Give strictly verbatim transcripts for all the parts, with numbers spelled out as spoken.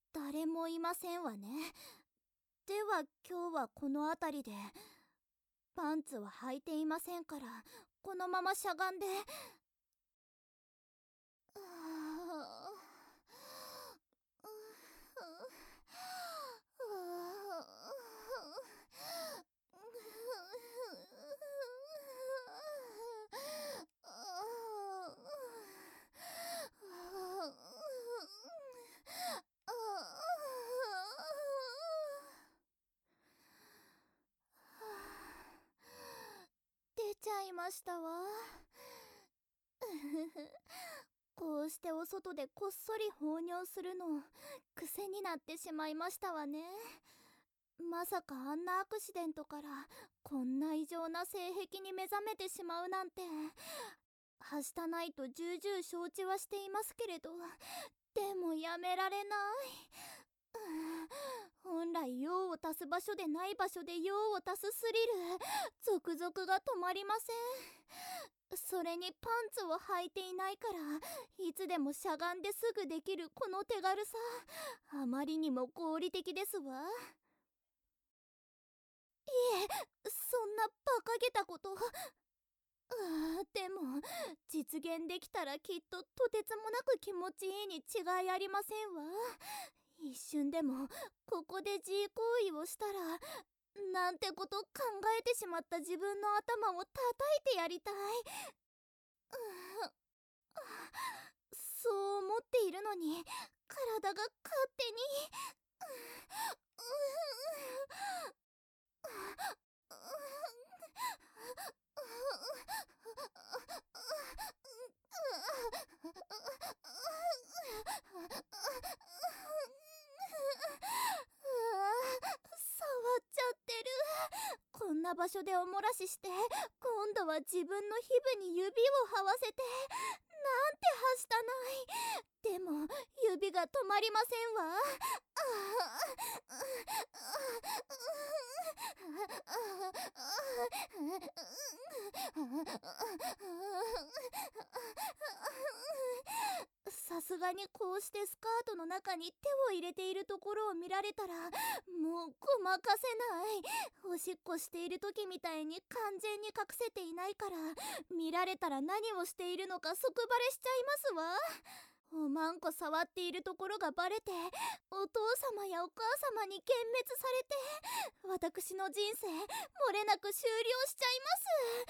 誰もいませんわね。では今日はこの辺りで。パンツは履いていませんから、このまましゃがんで。ああ出ちゃいましたわ。こうしてお外でこっそり放尿するの癖になってしまいましたわね。まさかあんなアクシデントからこんな異常な性癖に目覚めてしまうなんて。はしたないと重々承知はしていますけれど、でもやめられない。本来用を足す場所でない場所で用を足すスリル、続々が止まりません。それにパンツを履いていないから、いつでもしゃがんですぐできるこの手軽さ、あまりにも合理的ですわ。いえ、そんな馬鹿げたこと。あでも実現できたらきっととてつもなく気持ちいいに違いありませんわ。一瞬でもここで自慰行為をしたら、なんてこと考えてしまった自分の頭を叩いてやりたい。そう思っているのに体が勝手に。触っちゃってる。こんな場所でおもらしして、今度は自分の皮膚に指を這わせて、なんてはしたない。でも指が止まりませんわ。さすがにこうしてスカートの中に手を入れているところを見られたら、もうごまかせない。おしっこしている時みたいに完全に隠せていないから、見られたら何をしているのか即バレしちゃいますわ。おまんこ触っているところがバレて、お父様やお母様に幻滅されて、私の人生漏れなく終了しちゃいます。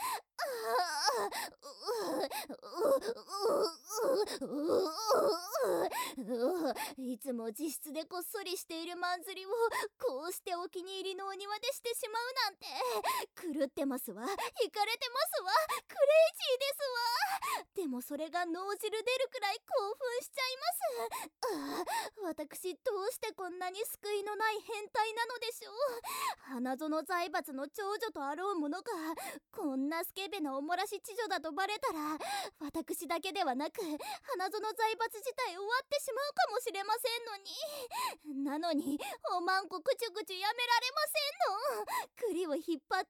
いつも自室でこっそりしているマンズリをこうしてお気に入りのお庭でしてしまうなんて、狂ってますわ。イかれてますわ。クレイジーですわ。でもそれが脳汁出るくらい興奮しちゃいます。ああ、私どうしてこんなに救いのない変態なのでしょう。花園財閥の長女とあろうものがこんなスケベなおもらし知女だとバレたら、私だけではなく花園財閥自体終わってしまうかもしれませんのに。なのにおまんこくちゅくちゅやめられませんの。栗を引っ張って、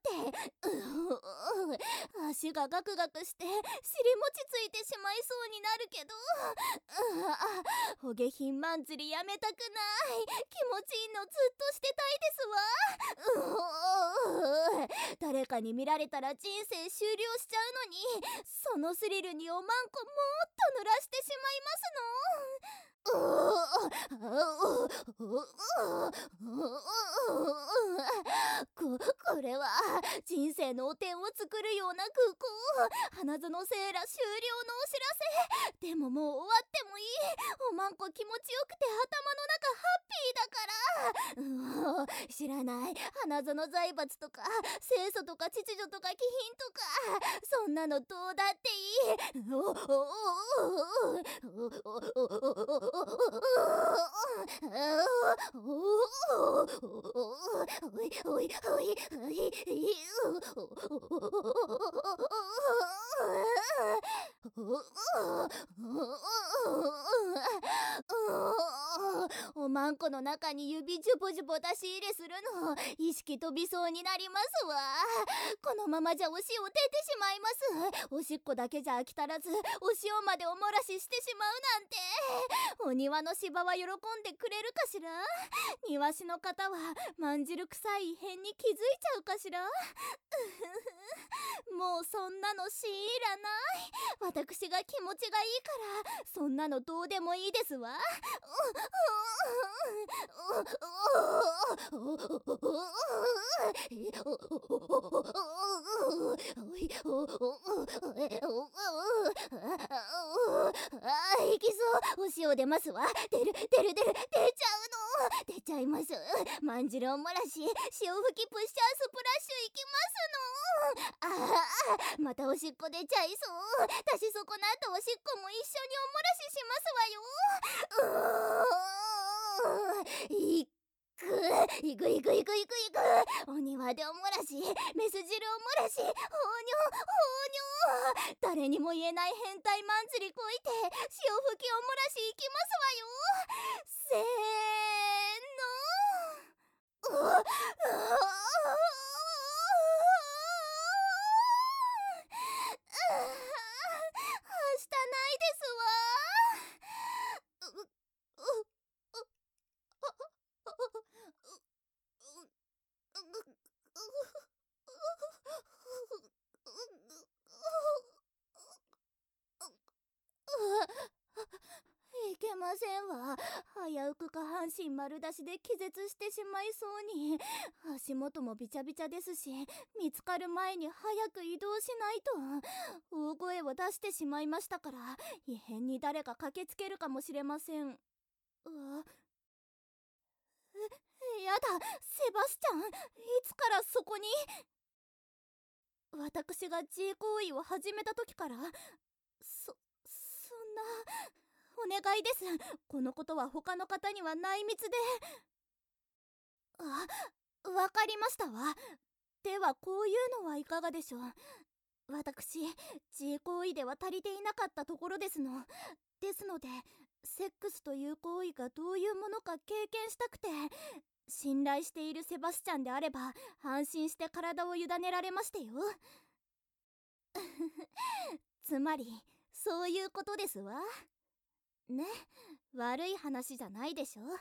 うう足がガクガクして尻餅ついてしまいそうになるけど、うお下品マン釣りやめたくない。気持ちいいのずっとしてたいですわ。う誰かに見られたら人生終了しちゃうのに、そのスリルにおまんこもっと濡らしてしまいますの。こ、これは人生の汚点を作るような空港、花園セーラ終了のお知らせ。でももう終わってもいい。おまんこ気持ちよくて頭の中ハッピーだから。う知らない。花園財閥とか清楚とか秩序とか気品とか、そんなのどうだっていい。おおおおおまんこの中に指ジュボジュボ出し入れするの意識飛びそうになりますわ。このままじゃお塩出てしまいます。おしっこだけじゃ飽き足らずお塩までお漏らししてしまうなんて。お庭の芝は喜んでくれるかしら。庭師の方はまんじる臭い異変に気づいちゃうかしら。もうそんなのしいらない。私が気持ちがいいからそんなのどうでもいいですわ。いきそう。お塩出ますわ。出る出る出る出ちゃうの。出ちゃいます。まんじるを漏らし塩吹きプッシャースプラッシュいきますの。ああ、またおしっこ出ちゃいそう。私そこの後おしっこも一緒にお漏らししますわよ。うーん、いくいくいくいくいくいく。お庭でお漏らしメス汁お漏らし、ほうにょほうにょ。誰にも言えない変態まんじりこいて塩吹きお漏らしいきますわよ。せーの。うわっ、したないですわ。う、う、う、いけませんわ。危うく下半身丸出しで気絶してしまいそうに。足元もびちゃびちゃですし、見つかる前に早く移動しないと。大声を出してしまいましたから、異変に誰か駆けつけるかもしれません。うわ、え、やだ、セバスチャン、いつからそこに？私が G 行為を始めた時から？そ、そんな、お願いです。このことは他の方には内密で。あ、わかりましたわ。ではこういうのはいかがでしょう。私 G 行為では足りていなかったところですの。ですのでセックスという行為がどういうものか経験したくて、信頼しているセバスチャンであれば安心して体を委ねられましてよ。つまりそういうことですわね。悪い話じゃないでしょ。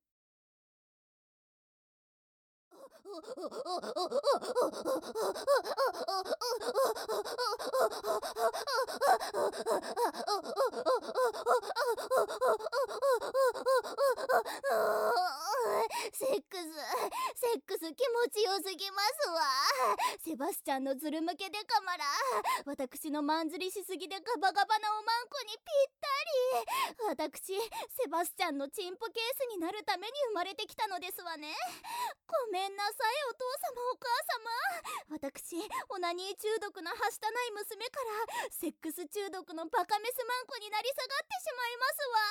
セックスセックス気持ちよすぎますわ。セバスチャンのズル向けでかまら、私のまんずりしすぎでガバガバなおまんこにぴったり。私セバスチャンのチンポケースになるために生まれてきたのですわね。ごめんなさいお父様お母様。私オナニー中毒のはしたない娘からセックス中毒のバカメスマンコになり下がってしまいますわ。